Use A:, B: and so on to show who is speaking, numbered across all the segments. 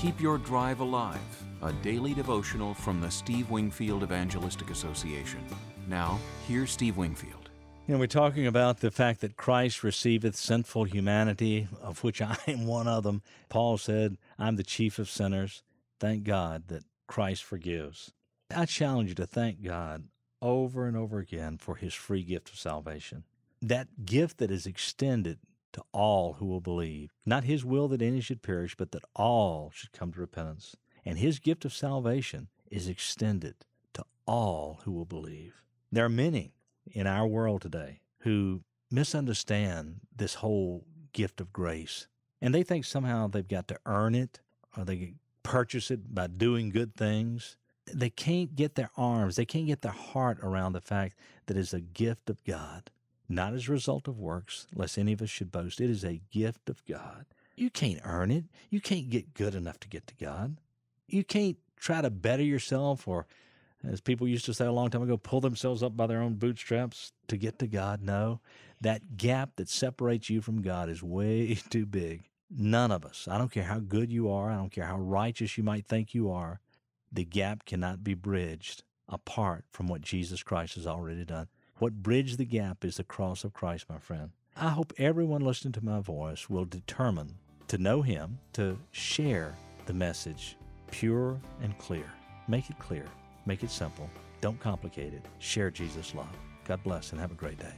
A: Keep Your Drive Alive, a daily devotional from the Steve Wingfield Evangelistic Association. Now, here's Steve Wingfield.
B: We're talking about the fact that Christ receiveth sinful humanity, of which I am one of them. Paul said, I'm the chief of sinners. Thank God that Christ forgives. I challenge you to thank God over and over again for His free gift of salvation. That gift that is extended to all who will believe. Not His will that any should perish, but that all should come to repentance. And His gift of salvation is extended to all who will believe. There are many in our world today who misunderstand this whole gift of grace. And they think somehow they've got to earn it, or they purchase it by doing good things. They can't get their arms, they can't get their heart around the fact that it's a gift of God. Not as a result of works, lest any of us should boast. It is a gift of God. You can't earn it. You can't get good enough to get to God. You can't try to better yourself or, as people used to say a long time ago, pull themselves up by their own bootstraps to get to God. No, that gap that separates you from God is way too big. None of us, I don't care how good you are, I don't care how righteous you might think you are, the gap cannot be bridged apart from what Jesus Christ has already done. What bridged the gap is the cross of Christ, my friend. I hope everyone listening to my voice will determine to know Him, to share the message pure and clear. Make it clear. Make it simple. Don't complicate it. Share Jesus' love. God bless and have a great day.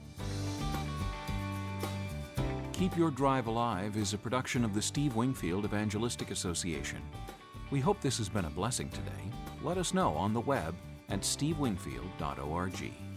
A: Keep Your Drive Alive is a production of the Steve Wingfield Evangelistic Association. We hope this has been a blessing today. Let us know on the web at stevewingfield.org.